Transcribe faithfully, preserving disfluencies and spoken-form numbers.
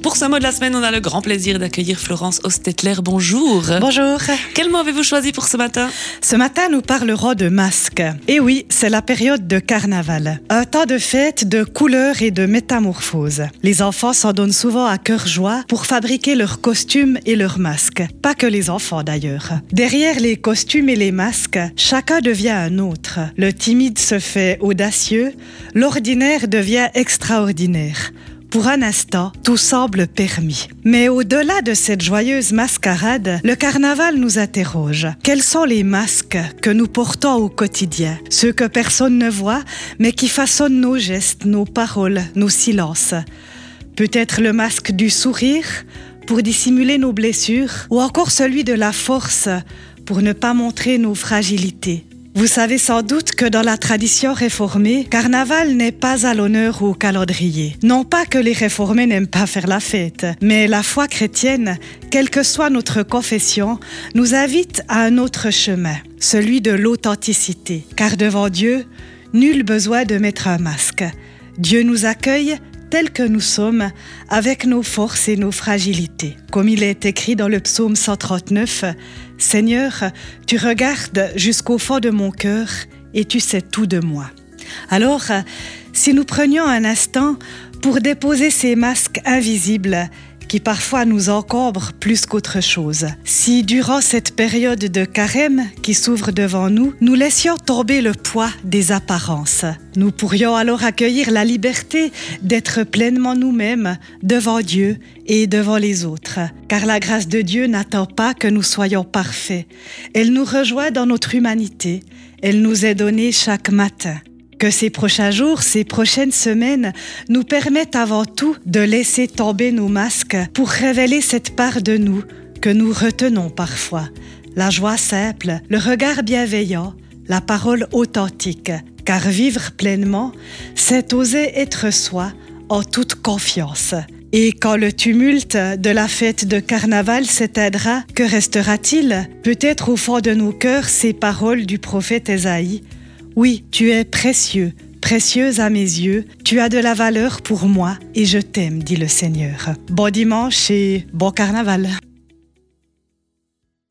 Pour ce mot de la semaine, on a le grand plaisir d'accueillir Florence Hostetler. Bonjour. Bonjour. Quel mot avez-vous choisi pour ce matin? Ce matin, nous parlerons de masques. Et oui, c'est la période de carnaval. Un temps de fête, de couleurs et de métamorphose. Les enfants s'en donnent souvent à cœur joie pour fabriquer leurs costumes et leurs masques. Pas que les enfants d'ailleurs. Derrière les costumes et les masques, chacun devient un autre. Le timide se fait audacieux, l'ordinaire devient extraordinaire. Pour un instant, tout semble permis. Mais au-delà de cette joyeuse mascarade, le carnaval nous interroge. Quels sont les masques que nous portons au quotidien? Ceux que personne ne voit, mais qui façonnent nos gestes, nos paroles, nos silences. Peut-être le masque du sourire, pour dissimuler nos blessures, ou encore celui de la force, pour ne pas montrer nos fragilités. Vous savez sans doute que dans la tradition réformée, carnaval n'est pas à l'honneur au calendrier. Non pas que les réformés n'aiment pas faire la fête, mais la foi chrétienne, quelle que soit notre confession, nous invite à un autre chemin, celui de l'authenticité. Car devant Dieu, nul besoin de mettre un masque. Dieu nous accueille tels que nous sommes, avec nos forces et nos fragilités. Comme il est écrit dans le psaume cent trente-neuf, « Seigneur, tu regardes jusqu'au fond de mon cœur et tu sais tout de moi. » Alors, si nous prenions un instant pour déposer ces masques invisibles qui parfois nous encombrent plus qu'autre chose. Si durant cette période de carême qui s'ouvre devant nous, nous laissions tomber le poids des apparences, nous pourrions alors accueillir la liberté d'être pleinement nous-mêmes devant Dieu et devant les autres. Car la grâce de Dieu n'attend pas que nous soyons parfaits. Elle nous rejoint dans notre humanité. Elle nous est donnée chaque matin. Que ces prochains jours, ces prochaines semaines nous permettent avant tout de laisser tomber nos masques pour révéler cette part de nous que nous retenons parfois. La joie simple, le regard bienveillant, la parole authentique. Car vivre pleinement, c'est oser être soi en toute confiance. Et quand le tumulte de la fête de carnaval s'éteindra, que restera-t-il? Peut-être au fond de nos cœurs ces paroles du prophète Ésaïe. Oui, tu es précieux, précieuse à mes yeux, tu as de la valeur pour moi et je t'aime, dit le Seigneur. Bon dimanche et bon carnaval.